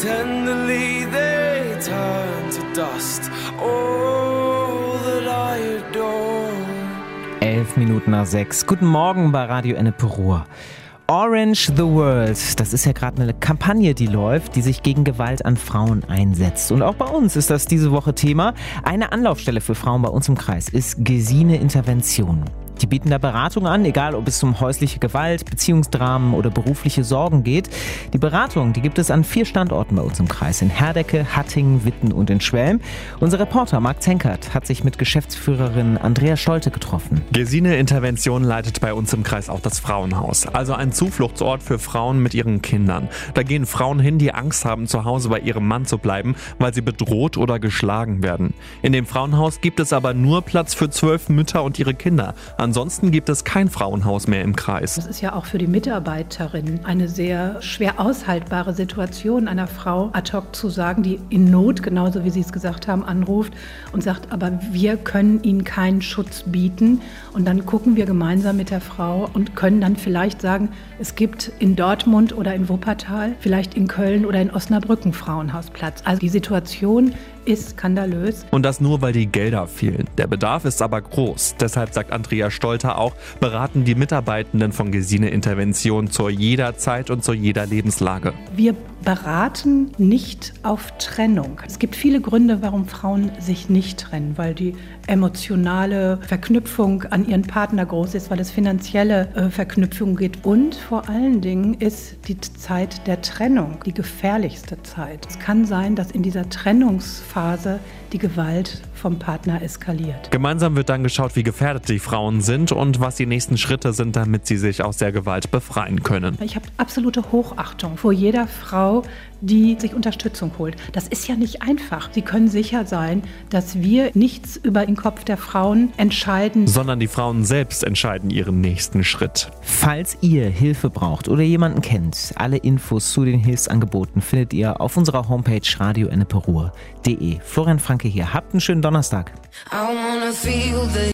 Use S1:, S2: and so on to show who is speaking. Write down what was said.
S1: tenderly they turn to dust. All that I adore.
S2: 6:11. Guten Morgen bei Radio Ennepe Ruhr. Orange the World, das ist ja gerade eine Kampagne, die läuft, die sich gegen Gewalt an Frauen einsetzt. Und auch bei uns ist das diese Woche Thema. Eine Anlaufstelle für Frauen bei uns im Kreis ist Gesine Intervention. Die bieten da Beratung an, egal ob es um häusliche Gewalt, Beziehungsdramen oder berufliche Sorgen geht. Die Beratung, die gibt es an 4 Standorten bei uns im Kreis. In Herdecke, Hattingen, Witten und in Schwelm. Unser Reporter Marc Zenkert hat sich mit Geschäftsführerin Andrea Stolte getroffen.
S3: Gesine Intervention leitet bei uns im Kreis auch das Frauenhaus. Also ein Zufluchtsort für Frauen mit ihren Kindern. Da gehen Frauen hin, die Angst haben, zu Hause bei ihrem Mann zu bleiben, weil sie bedroht oder geschlagen werden. In dem Frauenhaus gibt es aber nur Platz für 12 Mütter und ihre Kinder. Ansonsten gibt es kein Frauenhaus mehr im Kreis.
S4: Das ist ja auch für die Mitarbeiterin eine sehr schwer aushaltbare Situation, einer Frau ad hoc zu sagen, die in Not, genauso wie Sie es gesagt haben, anruft und sagt, aber wir können Ihnen keinen Schutz bieten. Und dann gucken wir gemeinsam mit der Frau und können dann vielleicht sagen, es gibt in Dortmund oder in Wuppertal, vielleicht in Köln oder in Osnabrück einen Frauenhausplatz. Also die Situation ist skandalös.
S3: Und das nur, weil die Gelder fehlen. Der Bedarf ist aber groß. Deshalb sagt Andrea Stolte auch, beraten die Mitarbeitenden von Gesine Intervention zu jeder Zeit und zu jeder Lebenslage.
S4: Wir beraten nicht auf Trennung. Es gibt viele Gründe, warum Frauen sich nicht trennen, weil die emotionale Verknüpfung an ihren Partner groß ist, weil es finanzielle Verknüpfung geht und vor allen Dingen ist die Zeit der Trennung die gefährlichste Zeit. Es kann sein, dass in dieser Trennungsphase die Gewalt vom Partner eskaliert.
S3: Gemeinsam wird dann geschaut, wie gefährdet die Frauen sind und was die nächsten Schritte sind, damit sie sich aus der Gewalt befreien können.
S4: Ich habe absolute Hochachtung vor jeder Frau, die sich Unterstützung holt. Das ist ja nicht einfach. Sie können sicher sein, dass wir nichts über den Kopf der Frauen entscheiden,
S3: sondern die Frauen selbst entscheiden ihren nächsten Schritt.
S2: Falls ihr Hilfe braucht oder jemanden kennt, alle Infos zu den Hilfsangeboten findet ihr auf unserer Homepage radioenneperuhr.de. Florian Franke hier. Habt einen schönen Donnerstag.